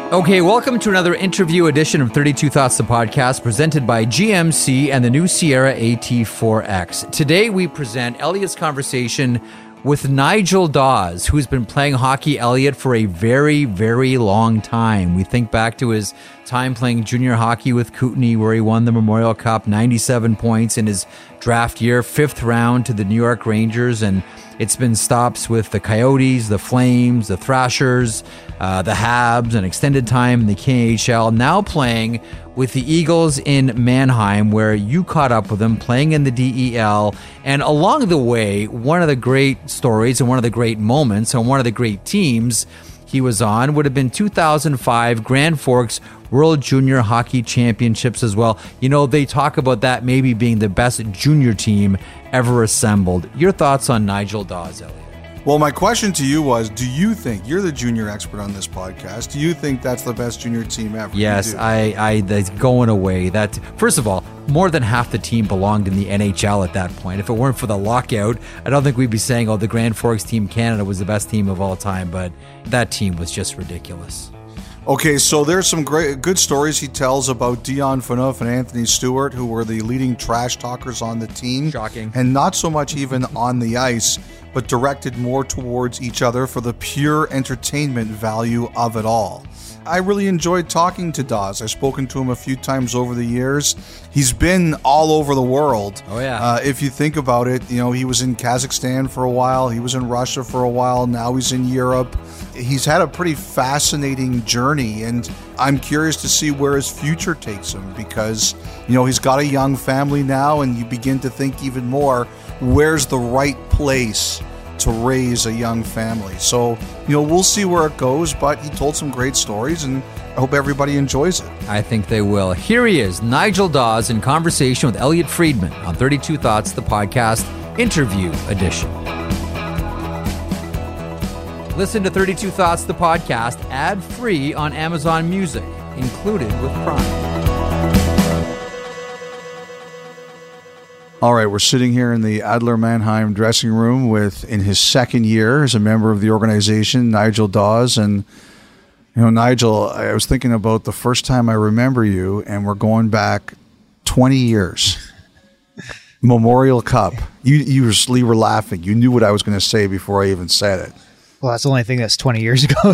Okay, welcome to another interview edition of 32 Thoughts, the podcast, presented by GMC and the new Sierra AT4X. Today, we present Elliott's conversation with Nigel Dawes, who's been playing hockey, Elliott, for a very, very long time. We think back to his time playing junior hockey with Kootenay, where he won the Memorial Cup, 97 points in his draft year, 5th round to the New York Rangers, and it's been stops with the Coyotes, the Flames, the Thrashers, the Habs, an extended time in the KHL, now playing with the Eagles in Mannheim, where you caught up with him, playing in the DEL. And along the way, one of the great stories and one of the great moments and one of the great teams he was on would have been 2005 Grand Forks World Junior Hockey Championships as well. You know, they talk about that maybe being the best junior team ever assembled. Your thoughts on Nigel Dawes, Elliott? Well, my question to you was, do you think, you're the junior expert on this podcast, do you think that's the best junior team ever? Yes, I that's going away. That, first of all, more than half the team belonged in the NHL at that point. If it weren't for the lockout, I don't think we'd be saying, oh, the Grand Forks Team Canada was the best team of all time, but that team was just ridiculous. Okay, so there's some good stories he tells about Dion Phaneuf and Anthony Stewart, who were the leading trash talkers on the team. Shocking. And not so much even on the ice, but directed more towards each other for the pure entertainment value of it all. I really enjoyed talking to Dawes. I've spoken to him a few times over the years. He's been all over the world. Oh, yeah. If you think about it, you know, he was in Kazakhstan for a while. He was in Russia for a while. Now he's in Europe. He's had a pretty fascinating journey, and I'm curious to see where his future takes him because, you know, he's got a young family now, and you begin to think even more, where's the right place to raise a young family? So, you know, we'll see where it goes, but he told some great stories, and I hope everybody enjoys it. I think they will. Here he is, Nigel Dawes, in conversation with Elliott Friedman on 32 Thoughts, the podcast, interview edition. Listen to 32 Thoughts, the podcast, ad-free on Amazon Music, included with Prime. All right, we're sitting here in the Adler Mannheim dressing room with, in his second year as a member of the organization, Nigel Dawes. And, you know, Nigel, I was thinking about the first time I remember you, and we're going back 20 years. Memorial Cup. You were laughing. You knew what I was going to say before I even said it. Well, that's the only thing that's 20 years ago.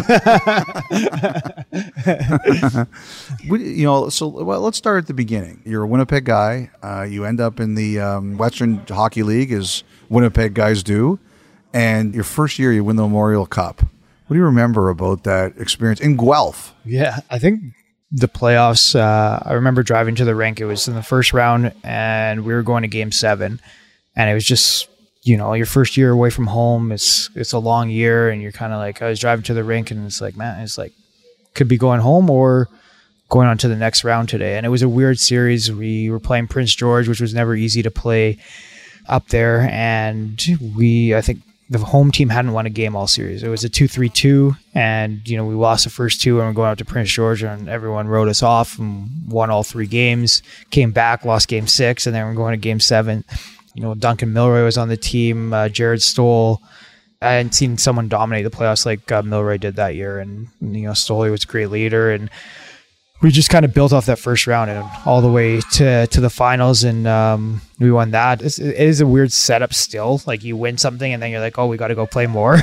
You know, so let's start at the beginning. You're a Winnipeg guy. You end up in the Western Hockey League, as Winnipeg guys do. And your first year, you win the Memorial Cup. What do you remember about that experience in Guelph? Yeah, I think the playoffs, I remember driving to the rink. It was in the first round, and we were going to Game 7. And it was just, you know, your first year away from home, it's a long year, and you're kind of like, I was driving to the rink, and it's like, man, it's like, could be going home or going on to the next round today. And it was a weird series. We were playing Prince George, which was never easy to play up there. And I think the home team hadn't won a game all series. It was a 2-3-2, and, you know, we lost the first two, and we're going out to Prince George, and everyone wrote us off and won all 3 games, came back, lost Game 6, and then we're going to Game 7. You know, Duncan Milroy was on the team, Jared Stoll. I hadn't seen someone dominate the playoffs like Milroy did that year. And, you know, Stoll was a great leader. And we just kind of built off that first round and all the way to the finals. And we won that. It is a weird setup still. Like, you win something and then you're like, oh, we got to go play more.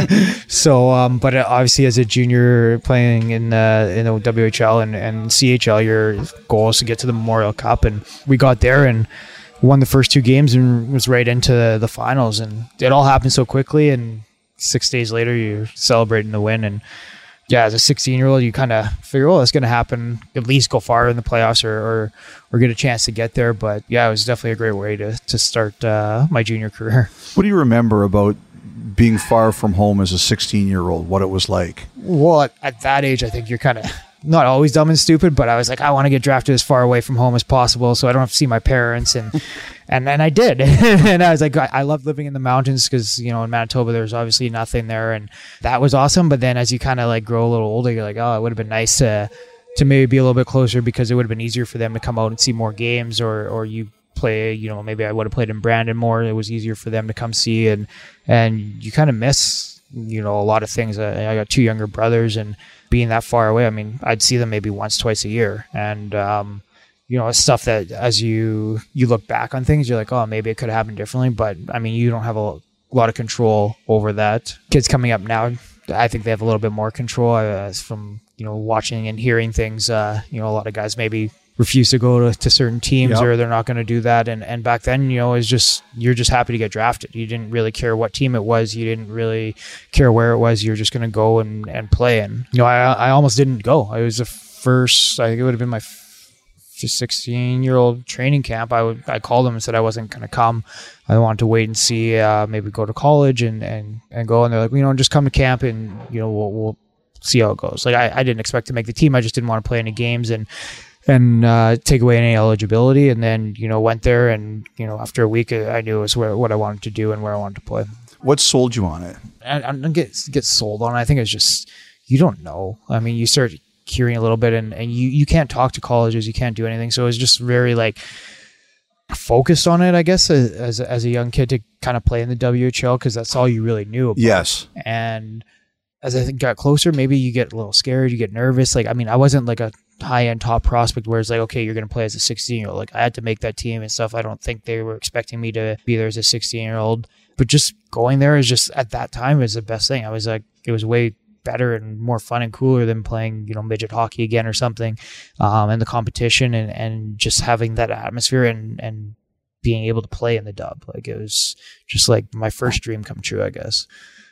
So, but obviously as a junior playing in the WHL and CHL, your goal is to get to the Memorial Cup. And we got there and won the first 2 games and was right into the finals, and it all happened so quickly, and 6 days later you're celebrating the win. And yeah, as a 16-year-old, you kind of figure, oh, it's going to happen, at least go far in the playoffs or get a chance to get there. But yeah, it was definitely a great way to start my junior career. What do you remember about being far from home as a 16-year-old, what it was like? Well, at that age, I think you're kind of not always dumb and stupid, but I was like, I want to get drafted as far away from home as possible so I don't have to see my parents. And then I did. And I was like, I love living in the mountains because, you know, in Manitoba, there's obviously nothing there. And that was awesome. But then as you kind of like grow a little older, you're like, oh, it would have been nice to maybe be a little bit closer because it would have been easier for them to come out and see more games or you play, you know, maybe I would have played in Brandon more. It was easier for them to come see and you kind of miss, you know, a lot of things. I got 2 younger brothers and being that far away, I mean, I'd see them maybe once, twice a year. And, it's stuff that as you look back on things, you're like, oh, maybe it could have happened differently. But I mean, you don't have a lot of control over that. Kids coming up now, I think they have a little bit more control from, watching and hearing things. A lot of guys maybe refuse to go to certain teams or they're not going to do that. And back then, you're just happy to get drafted. You didn't really care what team it was. You didn't really care where it was. You're just going to go and play. And, I almost didn't go. I was the first, I think it would have been my 16-year-old training camp. I called them and said I wasn't going to come. I wanted to wait and see, maybe go to college and go. And they're like, just come to camp and, we'll see how it goes. Like I didn't expect to make the team. I just didn't want to play any games and take away any eligibility. And then, went there and, after a week, I knew it was what I wanted to do and where I wanted to play. What sold you on it? I don't get sold on it. I think it's just, you don't know. I mean, you start hearing a little bit and you can't talk to colleges. You can't do anything. So it was just very like focused on it, I guess, as a young kid to kind of play in the WHL because that's all you really knew about. Yes. And as I got closer, maybe you get a little scared, you get nervous. Like, I mean, I wasn't like a high-end top prospect where it's like, okay, you're going to play as a 16-year-old. Like, I had to make that team and stuff. I don't think they were expecting me to be there as a 16-year-old. But just going there is just, at that time, is the best thing. I was like, it was way better and more fun and cooler than playing, midget hockey again or something. And the competition and just having that atmosphere and being able to play in the dub. Like, it was just like my first dream come true, I guess.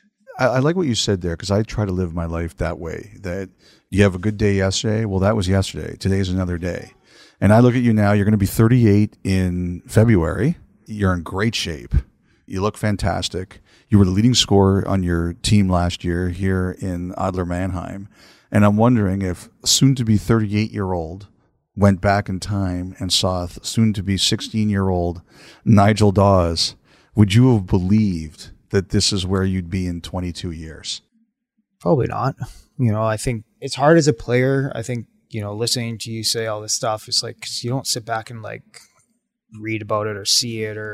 I like what you said there because I try to live my life that way, that you have a good day yesterday. Well, that was yesterday. Today's another day. And I look at you now. You're going to be 38 in February. You're in great shape. You look fantastic. You were the leading scorer on your team last year here in Adler Mannheim. And I'm wondering if soon-to-be 38-year-old went back in time and saw soon-to-be 16-year-old Nigel Dawes, would you have believed that this is where you'd be in 22 years? Probably not. I think it's hard as a player. I think, listening to you say all this stuff, it's like, cause you don't sit back and like read about it or see it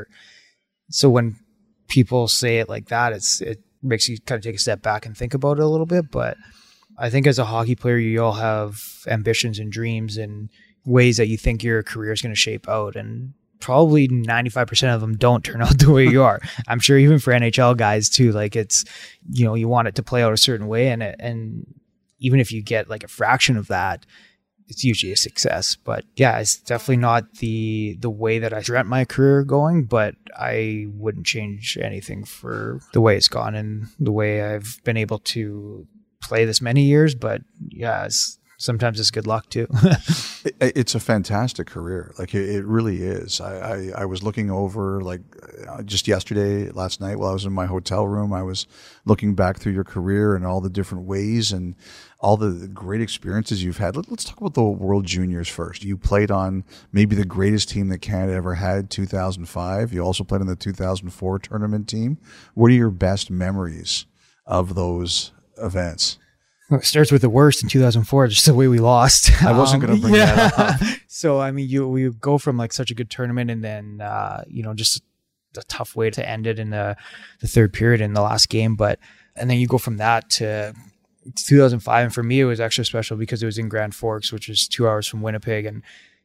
so when people say it like that, it makes you kind of take a step back and think about it a little bit. But I think as a hockey player, you all have ambitions and dreams and ways that you think your career is going to shape out. And probably 95% of them don't turn out the way you are. I'm sure even for NHL guys too, like it's, you want it to play out a certain way. And even if you get like a fraction of that, it's usually a success. But yeah, it's definitely not the way that I dreamt my career going, but I wouldn't change anything for the way it's gone and the way I've been able to play this many years. But yeah, sometimes it's good luck too. It's a fantastic career. Like it really is. I was looking over like just last night while I was in my hotel room, I was looking back through your career and all the different ways and all the great experiences you've had. Let's talk about the World Juniors first. You played on maybe the greatest team that Canada ever had, 2005. You also played on the 2004 tournament team. What are your best memories of those events? Well, it starts with the worst in 2004, just the way we lost. I wasn't going to bring that up. So, I mean, we go from like such a good tournament and then, just a tough way to end it in the third period in the last game. And then you go from that to 2005. And for me, it was extra special because it was in Grand Forks, which is 2 hours from Winnipeg. And,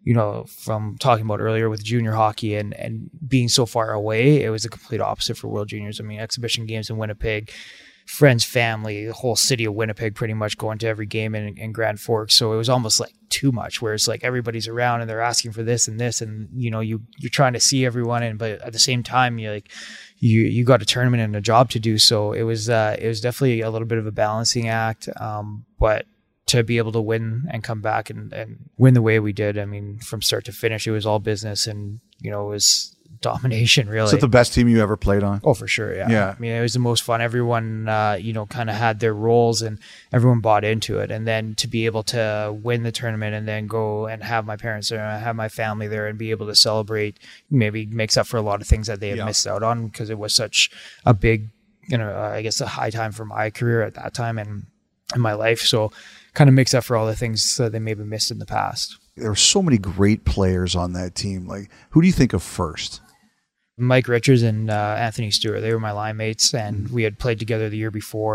from talking about earlier with junior hockey and being so far away, it was the complete opposite for World Juniors. I mean, exhibition games in Winnipeg, friends, family, the whole city of Winnipeg pretty much going to every game in Grand Forks. So it was almost like too much where it's like everybody's around and they're asking for this and this. And, you're trying to see everyone. But at the same time, you got a tournament and a job to do. So it was definitely a little bit of a balancing act. But to be able to win and come back and win the way we did, I mean, from start to finish, it was all business and, it was domination, really. Is it the best team you ever played on? Oh, for sure, yeah. I mean, it was the most fun. Everyone, kind of had their roles and everyone bought into it. And then to be able to win the tournament and then go and have my parents there and have my family there and be able to celebrate maybe makes up for a lot of things that they had missed out on because it was such a big, I guess a high time for my career at that time and in my life. So kind of makes up for all the things that they maybe missed in the past. There were so many great players on that team. Like, who do you think of first? Mike Richards and Anthony Stewart. They were my line mates, and we had played together the year before.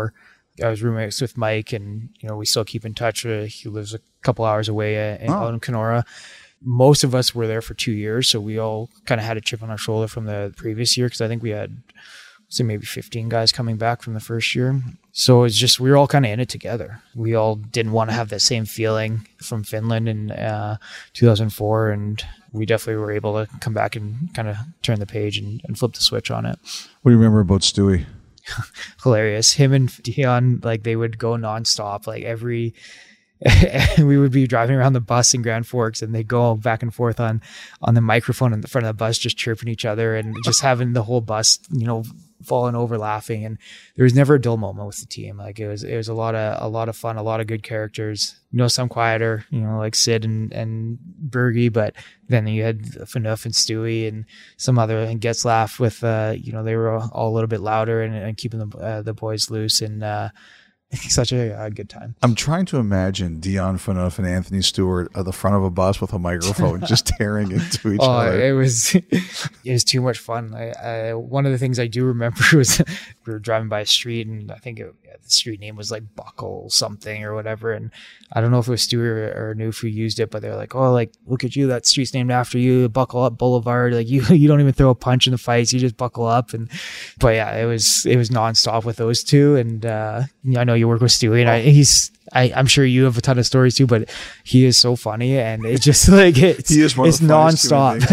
I was roommates with Mike, and we still keep in touch. He lives a couple hours away out in Kenora. Most of us were there for 2 years, so we all kind of had a chip on our shoulder from the previous year, because I think we had, say, maybe 15 guys coming back from the first year. So it's just, we were all kind of in it together. We all didn't want to have that same feeling from Finland in 2004, and we definitely were able to come back and kind of turn the page and flip the switch on it. What do you remember about Stewie? Hilarious. Him and Dion, like, they would go nonstop, like we would be driving around the bus in Grand Forks, and they go back and forth on the microphone in the front of the bus, just chirping each other and just having the whole bus, falling over laughing. And there was never a dull moment with the team. Like, it was a lot of fun, a lot of good characters, some quieter, like Sid and Bergie, but then you had Phaneuf and Stewie and some other, and Getzlaf with, they were all a little bit louder and keeping the boys loose, and, such a good time. I'm trying to imagine Dion Phaneuf and Anthony Stewart at the front of a bus with a microphone just tearing into each other. It was too much fun. One of the things I do remember was we were driving by a street, and I think the street name was like Buckle something or whatever. And I don't know if it was Stewart or Noof who used it, but they're like, "Oh, like, look at you, that street's named after you, Buckle Up Boulevard. Like, you don't even throw a punch in the fights, you just buckle up." But yeah, it was nonstop with those two. And I know you work with Stewie, and I'm sure you have a ton of stories too, but he is so funny, and it's just like it's nonstop.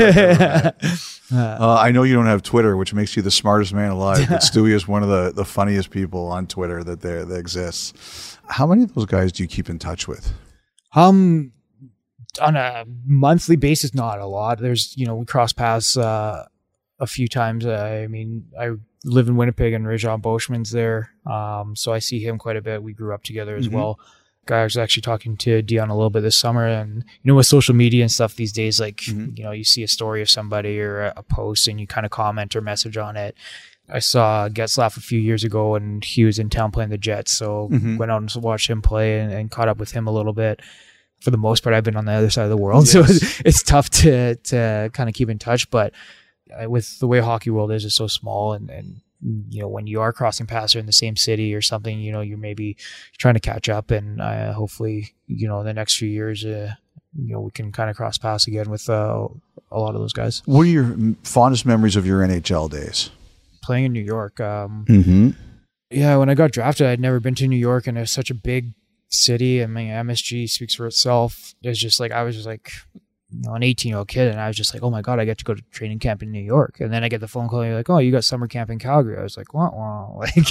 I know you don't have Twitter, which makes you the smartest man alive, but Stewie is one of the funniest people on Twitter that exists. How many of those guys do you keep in touch with? On a monthly basis, not a lot. There's, we cross paths a few times. I live in Winnipeg, and Rajan Boschman's there. So I see him quite a bit. We grew up together as well. I was actually talking to Dion a little bit this summer, and with social media and stuff these days, like, you see a story of somebody or a post, and you kind of comment or message on it. I saw Getzlaf a few years ago, and he was in town playing the Jets, so went out and watched him play and caught up with him a little bit. For the most part, I've been on the other side of the world, so it's tough to kind of keep in touch. But with the way hockey world is, it's so small, and when you are crossing paths or in the same city or something, you're maybe trying to catch up, and hopefully, in the next few years, we can kind of cross paths again with a lot of those guys. What are your fondest memories of your NHL days? Playing in New York. Yeah, when I got drafted, I'd never been to New York, and it's such a big city. I mean, MSG speaks for itself. It's just like, I was just like, an 18-year-old kid, and I was just like, oh my God, I get to go to training camp in New York. And then I get the phone call, and you're like, oh, you got summer camp in Calgary. I was like, wow. Like,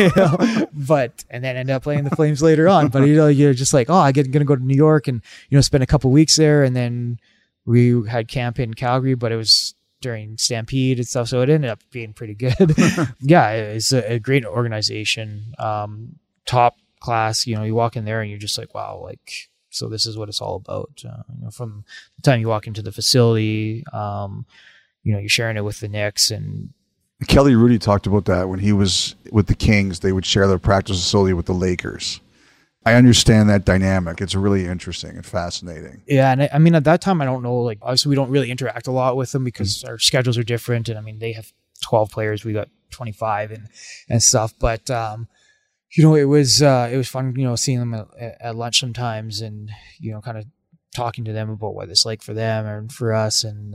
but, and then end up playing the Flames later on. But, you're just like, oh, I'm going to go to New York and, spend a couple weeks there. And then we had camp in Calgary, but it was during Stampede and stuff, so it ended up being pretty good. Yeah, it's a great organization, top class. You walk in there and you're just like, wow, like, so this is what it's all about. From the time you walk into the facility, you're sharing it with the Knicks. And Kelly Rudy talked about that when he was with the Kings. They would share their practice facility with the Lakers. I understand that dynamic. It's really interesting and fascinating. Yeah, and I mean, at that time, I don't know, like, obviously we don't really interact a lot with them because our schedules are different. And I mean, they have 12 players, we got 25 and stuff. But, it was fun, seeing them at lunch sometimes, and, kind of talking to them about what it's like for them and for us. And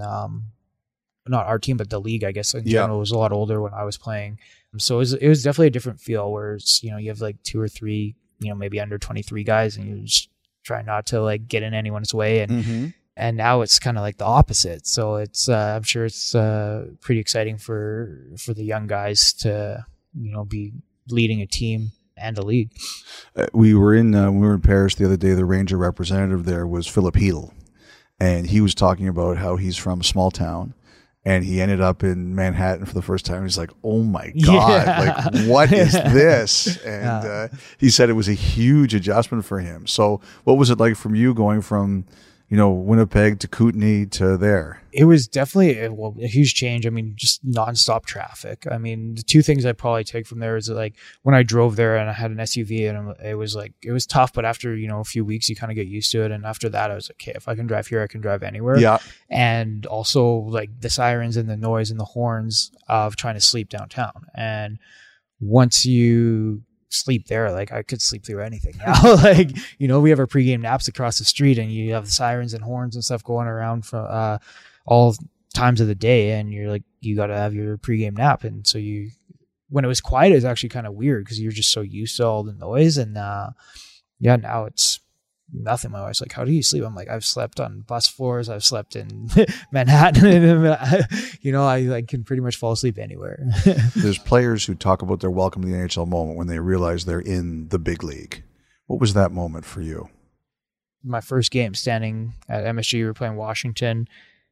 not our team, but the league, I guess, in general, was a lot older when I was playing. So it was definitely a different feel, where it's, you have like 2 or 3, maybe under 23 guys, and you just try not to like get in anyone's way. And now it's kind of like the opposite. So it's, I'm sure it's pretty exciting for the young guys to, be leading a team and a league. We were in Paris the other day. The Ranger representative there was Philip Hedl, and he was talking about how he's from a small town, and he ended up in Manhattan for the first time. He's like, oh my God, like, what is this? And he said it was a huge adjustment for him. So what was it like from you going from, Winnipeg to Kootenay to there? It was definitely a huge change. I mean, just nonstop traffic. I mean, the 2 things I probably take from there is that, like, when I drove there and I had an SUV, and it was tough, but after, a few weeks, you kind of get used to it. And after that, I was like, okay, if I can drive here, I can drive anywhere. Yeah. And also, like, the sirens and the noise and the horns of trying to sleep downtown. And once you sleep there. Like I could sleep through anything now. Like, we have our pregame naps across the street, and you have the sirens and horns and stuff going around for all times of the day, and you're like, you got to have your pregame nap. And so when it was quiet, it was actually kind of weird because you're just so used to all the noise. And now it's nothing. My wife's like, how do you sleep? I'm like, I've slept on bus floors. I've slept in Manhattan. I can pretty much fall asleep anywhere. There's players who talk about their welcome to the NHL moment when they realize they're in the big league. What was that moment for you? My first game standing at MSG, we were playing Washington,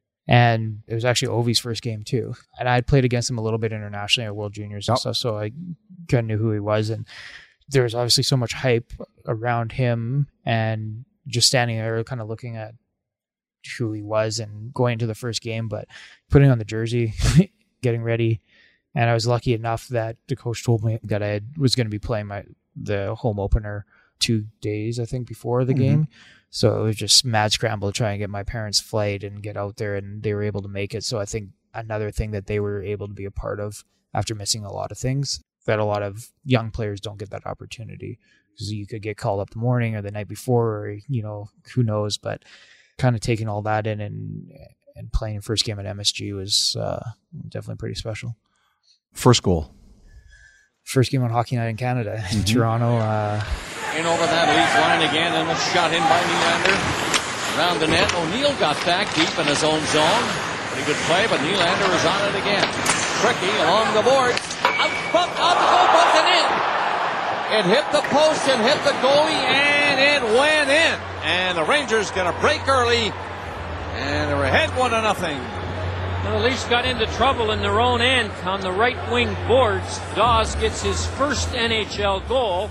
and it was actually Ovi's first game too. And I had played against him a little bit internationally at World Juniors and stuff, so I kind of knew who he was. And there was obviously so much hype around him, and just standing there kind of looking at who he was and going into the first game, but putting on the jersey, getting ready. And I was lucky enough that the coach told me that I was going to be playing the home opener 2 days, I think, before the game. So it was just mad scramble to try and get my parents' flight and get out there, and they were able to make it. So I think another thing that they were able to be a part of after missing a lot of things, that a lot of young players don't get that opportunity, because you could get called up the morning or the night before, or, who knows, but kind of taking all that in and playing first game at MSG was definitely pretty special. First goal. First game on Hockey Night in Canada, in Toronto. In over that Leaf line again, and a shot in by Nylander. Around the net, O'Neill got back deep in his own zone. Pretty good play, but Nylander is on it again. Tricky along the boards. Out front, on the goal post and in. It hit the post and hit the goalie, and it went in. And the Rangers going to break early, and they're ahead 1-0. Well, the Leafs got into trouble in their own end on the right wing boards. Dawes gets his first NHL goal,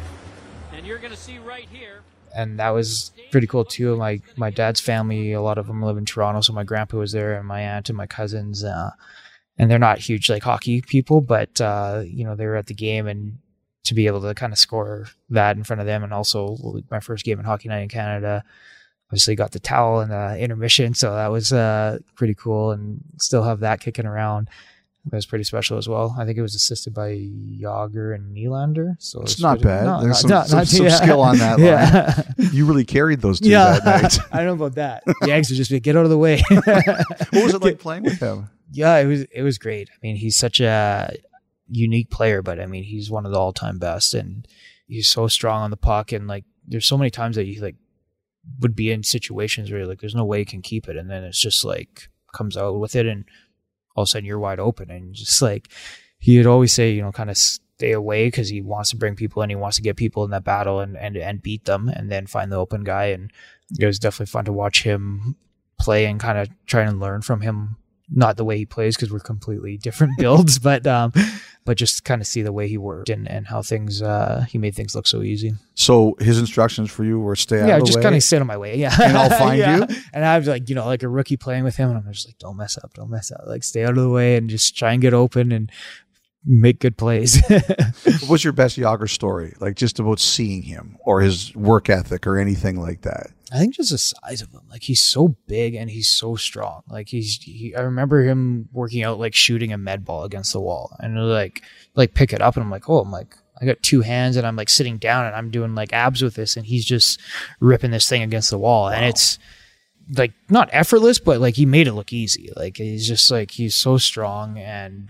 and you're going to see right here. And that was pretty cool too. My dad's family, a lot of them live in Toronto, so my grandpa was there, and my aunt and my cousins. And they're not huge hockey people, but they were at the game, and to be able to kind of score that in front of them, and also my first game in Hockey Night in Canada, obviously got the towel in the intermission, so that was pretty cool, and still have that kicking around. That was pretty special as well. I think it was assisted by Yager and Nylander. So it's not bad. There's some skill on that line. Yeah. You really carried those two that night. I don't know about that. The Yags would just be, get out of the way. What was it like playing with him? Yeah, it was great. I mean, he's such a unique player, but I mean, he's one of the all-time best, and he's so strong on the puck. And there's so many times that he would be in situations where there's no way he can keep it, and then it's just comes out with it, and all of a sudden you're wide open. And just he would always say, kind of stay away, because he wants to bring people in, he wants to get people in that battle and beat them, and then find the open guy. And it was definitely fun to watch him play and kind of try and learn from him. Not the way he plays, because we're completely different builds, but just kind of see the way he worked and how things he made things look so easy. So his instructions for you were stay out of the way? Yeah, just kind of stay on my way. Yeah. And I'll find you? And I was like a rookie playing with him, and I'm just don't mess up. Stay out of the way and just try and get open and make good plays. What's your best Yager story? Just about seeing him or his work ethic or anything like that? I think just the size of him. He's so big and he's so strong. I remember him working out, shooting a med ball against the wall, and pick it up, and I got two hands, and I'm sitting down, and I'm doing abs with this, and he's just ripping this thing against the wall. Wow. And it's not effortless, but he made it look easy. He's just he's so strong. And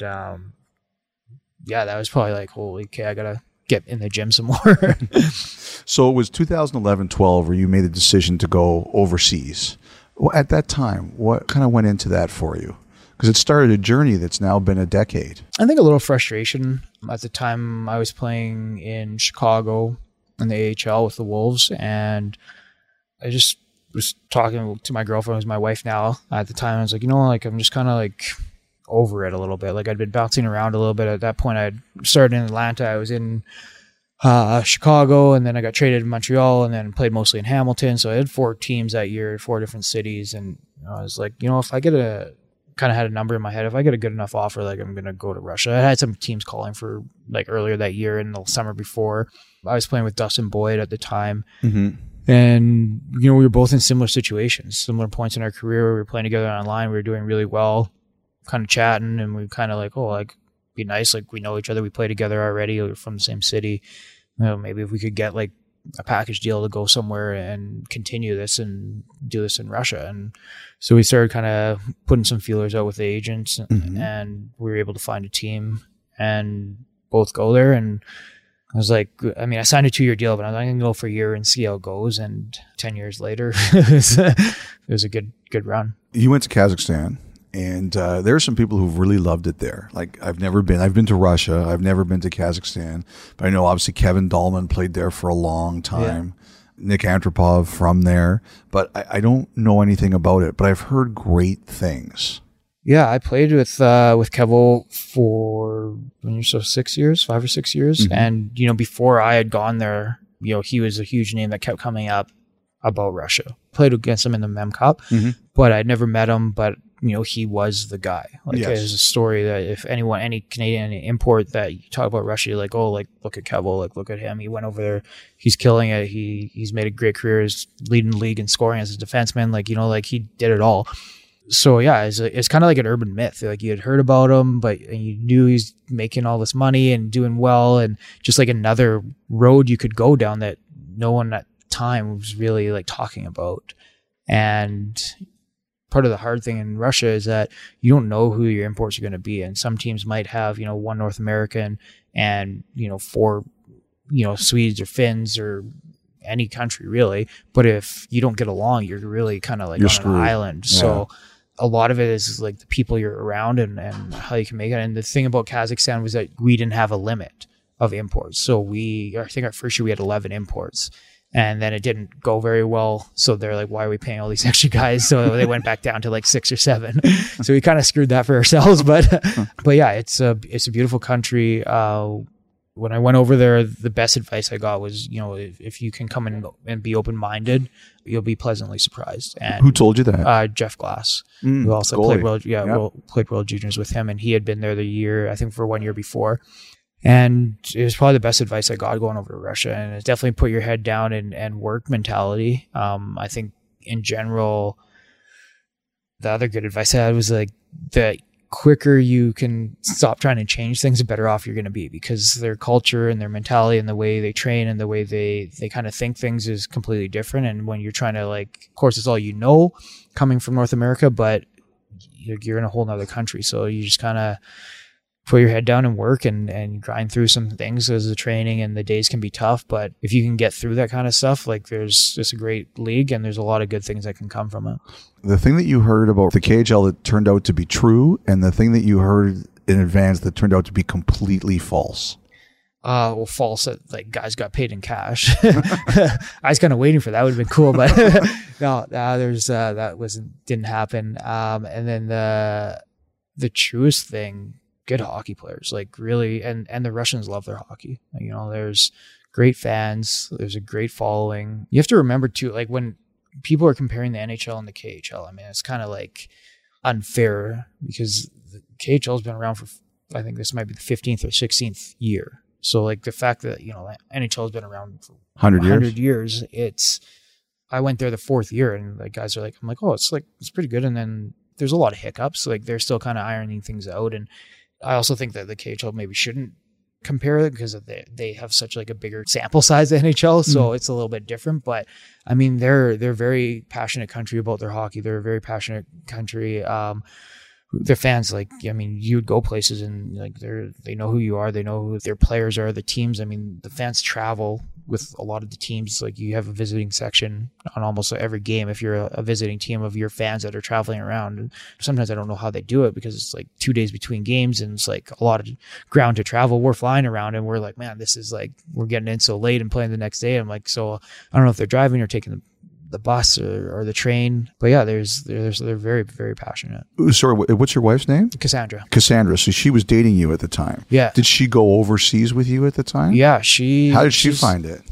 that was probably holy okay, I gotta get in the gym some more. So it was 2011-12 where you made the decision to go overseas. Well, at that time, what kind of went into that for you? Because it started a journey that's now been a decade. I think a little frustration. At the time, I was playing in Chicago in the AHL with the Wolves, and I just was talking to my girlfriend, who's my wife now. At the time, I was I'm just kind of over it a little bit. I'd been bouncing around a little bit. At that point, I'd started in Atlanta. I was in Chicago, and then I got traded to Montreal, and then played mostly in Hamilton. So I had 4 teams that year, 4 different cities. And I was if I get had a number in my head, if I get a good enough offer, I'm going to go to Russia. I had some teams calling for earlier that year and the summer before. I was playing with Dustin Boyd at the time. Mm-hmm. And, we were both in similar situations, similar points in our career. We were playing together online. We were doing really well, kind of chatting, and we kind of be nice. Like, we know each other. We play together already. We're from the same city. Maybe if we could get like a package deal to go somewhere and continue this and do this in Russia. And so we started kind of putting some feelers out with the agents, and we were able to find a team and both go there. And I was like, I mean, I signed a 2-year deal, but I'm going to go for a year and see how it goes. And 10 years later, it was a good run. You went to Kazakhstan, and there are some people who've really loved it there. Like, I've been to Russia. I've never been to Kazakhstan, but I know obviously Kevin Dahlman played there for a long time. Yeah. Nick Antropov from there, but I don't know anything about it, but I've heard great things. Yeah, I played with Kevo for 5 or 6 years. And, before I had gone there, he was a huge name that kept coming up about Russia. Played against him in the Mem Cup, but I'd never met him, but he was the guy. Like, there's a story that if any Canadian import that you talk about Russia, you're like, oh, like, look at Kevo, like, look at him. He went over there. He's killing it. He's made a great career. He's leading the league in scoring as a defenseman. Like, like, he did it all. So yeah, it's kind of like an urban myth. Like, you had heard about him, but you knew he's making all this money and doing well, and just like another road you could go down that no one at the time was really like talking about. And part of the hard thing in Russia is that you don't know who your imports are going to be, and some teams might have one North American and 4 Swedes or Finns or any country really. But if you don't get along, you're really kind of like you're on screwed. An island. Yeah. So a lot of it is like the people you're around and how you can make it. And the thing about Kazakhstan was that we didn't have a limit of imports. So I think our first year we had 11 imports, and then it didn't go very well. So they're like, why are we paying all these extra guys? So they went back down to like 6 or 7. So we kind of screwed that for ourselves. But yeah, it's a beautiful country. When I went over there, the best advice I got was, if you can come in and be open-minded, you'll be pleasantly surprised. And who told you that? Jeff Glass, who also played World Juniors with him, and he had been there for 1 year before. And it was probably the best advice I got going over to Russia. And it's definitely put your head down and work mentality. I think in general, the other good advice I had was like that. Quicker you can stop trying to change things, the better off you're going to be, because their culture and their mentality and the way they train and the way they kind of think things is completely different. And when you're trying to, like, of course, it's all coming from North America, but you're in a whole nother country. So you just kind of put your head down and work and grind through some things as the training, and the days can be tough. But if you can get through that kind of stuff, like, there's just a great league and there's a lot of good things that can come from it. The thing that you heard about the KHL that turned out to be true, and the thing that you heard in advance that turned out to be completely false. False that like guys got paid in cash. I was kind of waiting for that. Would have been cool, but no, there's didn't happen. And then the truest thing, good hockey players, like, really, and the Russians love their hockey. There's great fans. There's a great following. You have to remember too, like, when people are comparing the NHL and the KHL, I mean, it's kind of like unfair, because the KHL has been around for, I think this might be the 15th or 16th year. So like the fact that, NHL has been around for 100 years, I went there the 4th year, and like guys are like, I'm like, oh, it's pretty good. And then there's a lot of hiccups. Like, they're still kind of ironing things out. And I also think that the KHL maybe shouldn't compare it, because they have such like a bigger sample size than NHL, so it's a little bit different. But I mean, they're a very passionate country about their hockey. They're a very passionate country. Their fans, like, I mean, you would go places and like they know who you are, they know who their players are, the teams. I mean, the fans travel with a lot of the teams. Like, you have a visiting section on almost every game if you're a visiting team of your fans that are traveling around. And sometimes I don't know how they do it, because it's like 2 days between games and it's like a lot of ground to travel. We're flying around and we're like, man, this is like, we're getting in so late and playing the next day. I'm like, so I don't know if they're driving or taking the bus or the train, but yeah, they're very, very passionate. Sorry, what's your wife's name? Cassandra. So she was dating you at the time. Yeah. Did she go overseas with you at the time? Yeah, How did she find it?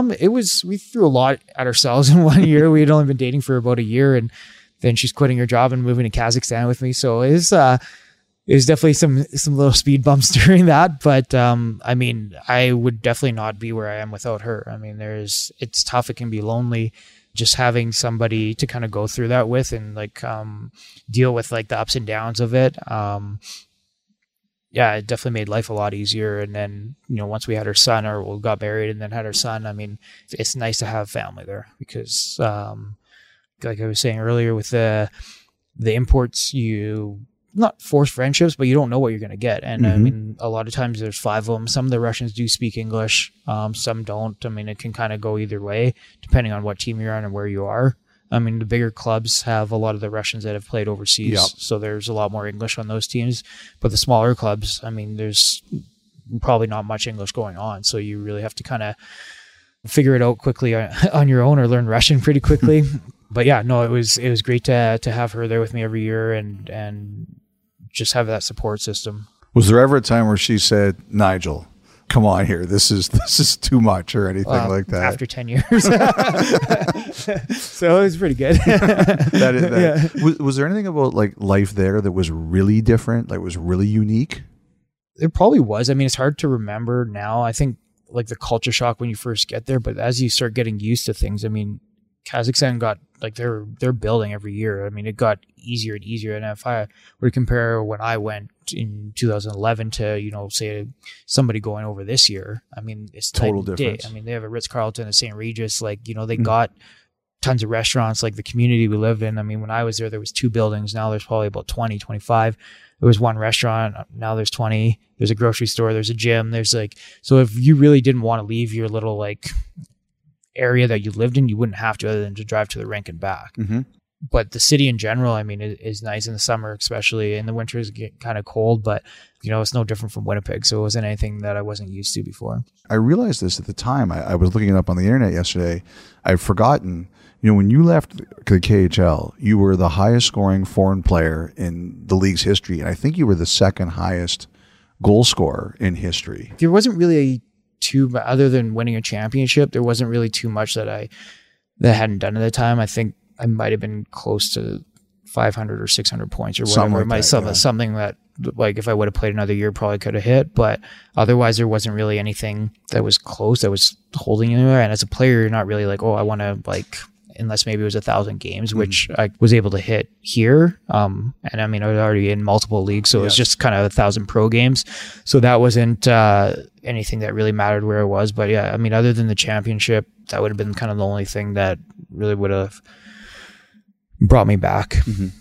We threw a lot at ourselves in 1 year. We had only been dating for about a year, and then she's quitting her job and moving to Kazakhstan with me. So it was definitely some little speed bumps during that. But I mean, I would definitely not be where I am without her. I mean, it's tough. It can be lonely. Just having somebody to kind of go through that with, and like deal with like the ups and downs of it. yeah, it definitely made life a lot easier. And then, once we had our son, or we got married and then had our son, I mean, it's nice to have family there because, like I was saying earlier, with the imports, you not force friendships, but you don't know what you're going to get. And I mean, a lot of times there's 5 of them. Some of the Russians do speak English. Some don't. I mean, it can kind of go either way depending on what team you're on and where you are. I mean, the bigger clubs have a lot of the Russians that have played overseas. Yep. So there's a lot more English on those teams, but the smaller clubs, I mean, there's probably not much English going on. So you really have to kind of figure it out quickly on your own, or learn Russian pretty quickly. But yeah, no, it was great to have her there with me every year and just have that support system. Was there ever a time where she said, "Nigel, come on here, this is too much," or anything like that? After 10 years. So it was pretty good. Yeah. Was there anything about like life there that was really different, like was really unique? There probably was. I mean, it's hard to remember now. I think like the culture shock when you first get there, but as you start getting used to things, I mean, Kazakhstan got like they're building every year. I mean, it got easier and easier. And if I were to compare when I went in 2011 to, say somebody going over this year, I mean, it's total difference. I mean, they have a Ritz-Carlton, a St. Regis, like, they got tons of restaurants, like the community we lived in. I mean, when I was there was 2 buildings. Now there's probably about 20, 25. There was 1 restaurant. Now there's 20. There's a grocery store. There's a gym. There's so if you really didn't want to leave your little area that you lived in, you wouldn't have to, other than to drive to the rink and back. But the city in general, I mean, is nice in the summer, especially. In the winters get kind of cold, but it's no different from Winnipeg. So it wasn't anything that I wasn't used to before. I realized this at the time. I was looking it up on the internet yesterday. I've forgotten, when you left the KHL, you were the highest scoring foreign player in the league's history. And I think you were the 2nd highest goal scorer in history. There wasn't really other than winning a championship, there wasn't really too much that I hadn't done at the time. I think I might have been close to 500 or 600 points or whatever. Something that, like, if I would have played another year, probably could have hit. But otherwise, there wasn't really anything that was close, that was holding you anywhere. And as a player, you're not really like, oh, I want to unless maybe it was 1,000 games, which I was able to hit here. And I mean, I was already in multiple leagues, so it was just kind of 1,000 pro games. So that wasn't anything that really mattered where it was. But yeah, I mean, other than the championship, that would have been kind of the only thing that really would have brought me back.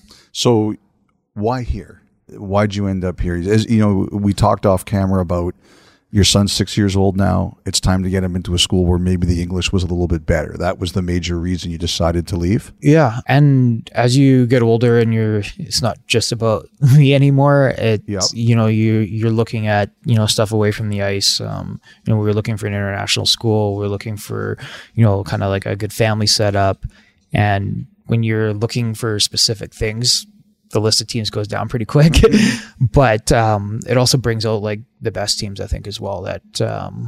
So why here? Why'd you end up here? As we talked off camera about your son's 6 years old now. It's time to get him into a school where maybe the English was a little bit better. That was the major reason you decided to leave? Yeah. And as you get older and it's not just about me anymore. It's, you're looking at, stuff away from the ice. We were looking for an international school. We're looking for, kind of like a good family setup. And when you're looking for specific things, the list of teams goes down pretty quick. But it also brings out like the best teams, I think, as well, that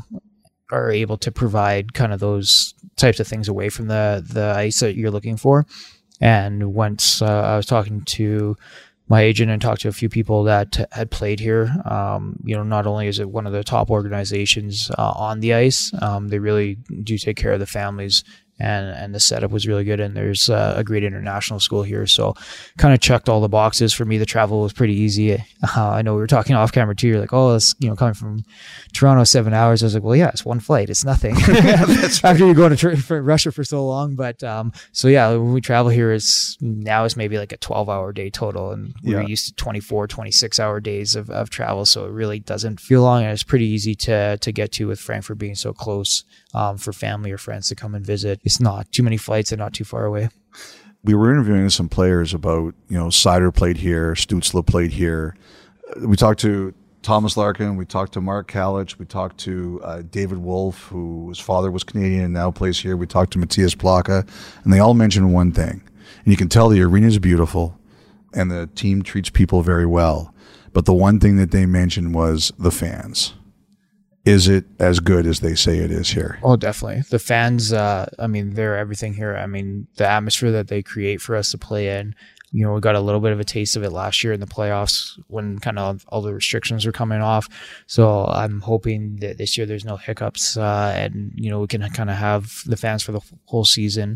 are able to provide kind of those types of things away from the ice that you're looking for. And once I was talking to my agent and talked to a few people that had played here, not only is it one of the top organizations on the ice, they really do take care of the families. And the setup was really good, and there's a great international school here. So kind of checked all the boxes for me. The travel was pretty easy. I know we were talking off camera too. You're like, oh, it's, coming from Toronto 7 hours. I was like, well, yeah, it's one flight. It's nothing. After you go to Russia for so long. But so yeah, when we travel here, it's maybe like a 12-hour day total. And we're used to 24, 26-hour days of travel. So it really doesn't feel long. And it's pretty easy to get to with Frankfurt being so close for family or friends to come and visit. It's not too many flights and not too far away. We were interviewing some players about, Seider played here, Stützle played here. We talked to Thomas Larkin, we talked to Mark Kalich, we talked to David Wolf, whose father was Canadian and now plays here. We talked to Matthias Plaka, and they all mentioned one thing. And you can tell the arena is beautiful and the team treats people very well. But the one thing that they mentioned was the fans. Is it as good as they say it is here? Oh, definitely. The fans, they're everything here. I mean, the atmosphere that they create for us to play in, we got a little bit of a taste of it last year in the playoffs when kind of all the restrictions were coming off. So I'm hoping that this year there's no hiccups and, we can kind of have the fans for the whole season.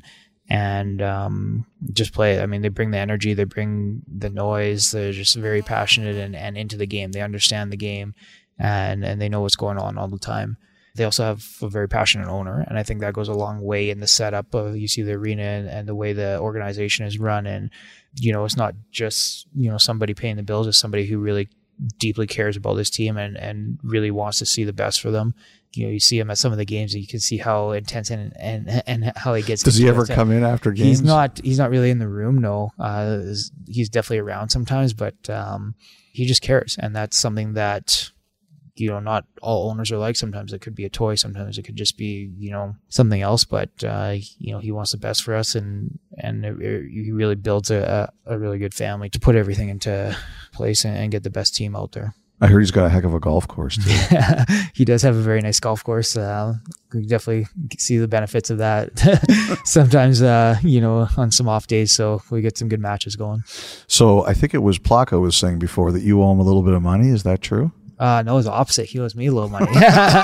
and just play. I mean, they bring the energy, they bring the noise. They're just very passionate and into the game. They understand the game, and they know what's going on all the time. They also have a very passionate owner, and I think that goes a long way in the setup of, you see the arena and the way the organization is run. And, it's not just, somebody paying the bills, it's somebody who really deeply cares about this team and really wants to see the best for them. You see him at some of the games, and you can see how intense and how he gets. Does he ever come in after games? He's not really in the room. No, he's definitely around sometimes, but he just cares. And that's something that, not all owners are like. Sometimes it could be a toy. Sometimes it could just be, something else. But, he wants the best for us, and he really builds a really good family to put everything into place and get the best team out there. I heard he's got a heck of a golf course too. Yeah, he does have a very nice golf course. We definitely see the benefits of that sometimes, on some off days. So we get some good matches going. So I think it was Plaka was saying before that you owe him a little bit of money. Is that true? No, it's the opposite. He owes me a little money.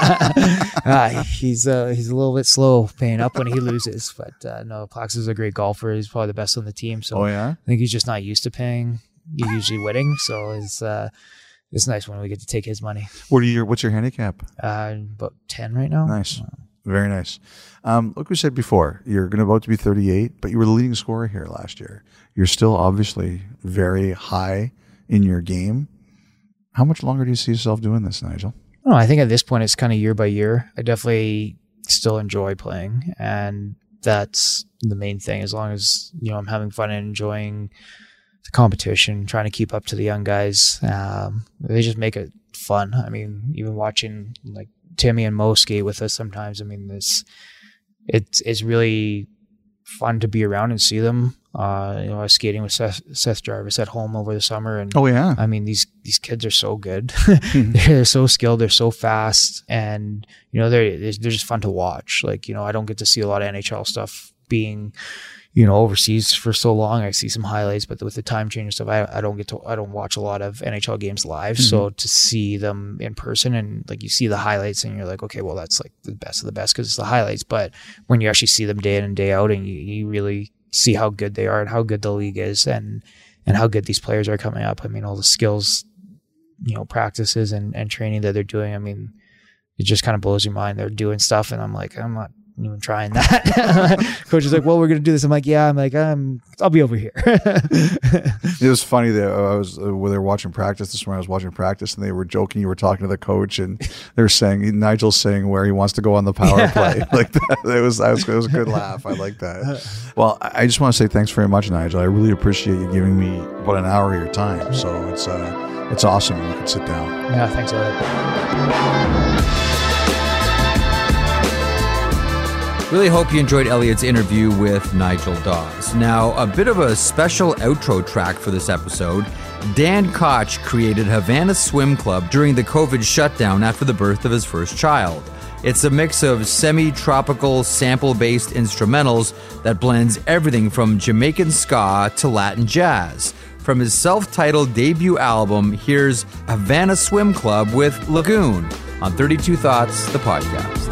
He's a little bit slow paying up when he loses, but no, Plax is a great golfer. He's probably the best on the team. So I think he's just not used to paying. He's usually winning, so it's nice when we get to take his money. What's your handicap? About 10 right now. Nice, very nice. Like we said before, you're about to be 38, but you were the leading scorer here last year. You're still obviously very high in your game. How much longer do you see yourself doing this, Nigel? I think at this point it's kind of year by year. I definitely still enjoy playing, and that's the main thing. As long as I'm having fun and enjoying the competition, trying to keep up to the young guys, they just make it fun. I mean, even watching like Timmy and Mo skate with us sometimes. I mean, it's really fun to be around and see them. I was skating with Seth Jarvis at home over the summer, and I mean, these kids are so good. They're so skilled, they're so fast, and they're just fun to watch. Like, I don't get to see a lot of NHL stuff being overseas for so long. I see some highlights, but with the time change and stuff, I don't watch a lot of NHL games live. Mm-hmm. So to see them in person, and like you see the highlights and you're like, okay, well, that's like the best of the best because it's the highlights. But when you actually see them day in and day out, and you really see how good they are and how good the league is, and how good these players are coming up. I mean, all the skills, practices and training that they're doing. I mean, it just kind of blows your mind. They're doing stuff, and I'm like, I'm not even trying that. Coach is like, well, we're going to do this. I'm like, yeah. I'm like, I'll be over here. It was funny that I was when they were watching practice this morning. I was watching practice, and they were joking. You were talking to the coach, and they were saying Nigel's saying where he wants to go on the power play like that. It was a good laugh. I like that. Well, I just want to say thanks very much, Nigel. I really appreciate you giving me about an hour of your time. So it's awesome when you can sit down. Yeah, thanks a lot. Really hope you enjoyed Elliott's interview with Nigel Dawes. Now, a bit of a special outro track for this episode. Dan Koch created Havana Swim Club during the COVID shutdown after the birth of his first child. It's a mix of semi-tropical, sample-based instrumentals that blends everything from Jamaican ska to Latin jazz. From his self-titled debut album, here's Havana Swim Club with Lagoon on 32 Thoughts, the podcast.